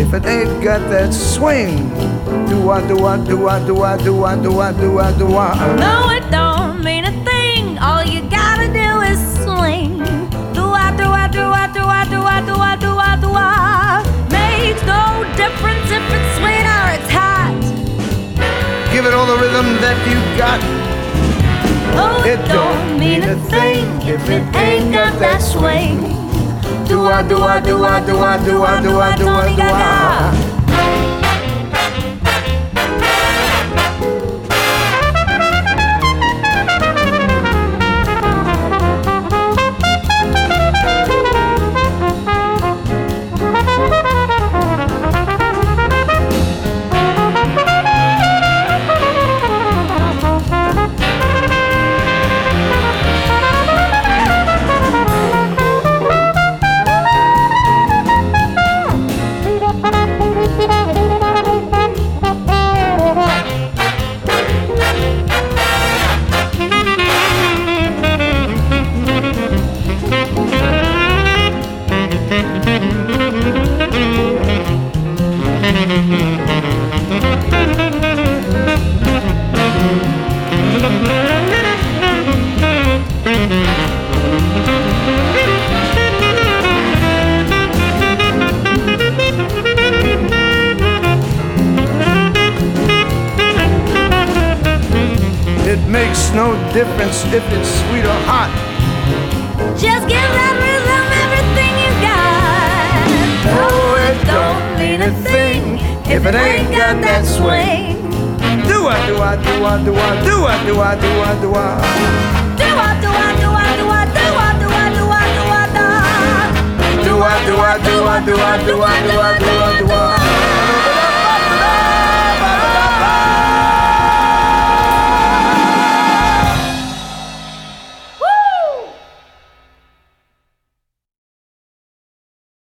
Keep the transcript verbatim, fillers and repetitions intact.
if it ain't got that swing. Do-wah, do-wah, do-wah, do-wah, do-wah, do-wah, do-wah, do-wah. No, it don't mean a thing. All you gotta do is swing. Do-wah, do-wah, do-wah, do-wah, do-wah, do-wah, do-wah, do-wah. Makes no difference if it's sweet or it's hot. Give it all the rhythm that you got. Oh, it don't mean a thing if it ain't got that swing. Do-wah, do-wah, do-wah, do-wah, do-wah, do-wah, do-wah, do-wah. It makes no difference if it's sweet or hot. Just give that rhythm everything you got. Oh, it don't mean a thing if it ain't got that swing. Do-wah, do-wah, do-wah, do-wah, do-wah, do-wah, do-wah, do-wah. Do-wah, do-wah, do-wah, do-wah, do-wah, do-wah, do-wah, do-wah, do-wah. Do-wah, do-wah, do-wah, do-wah, do-wah, do-wah, do-wah.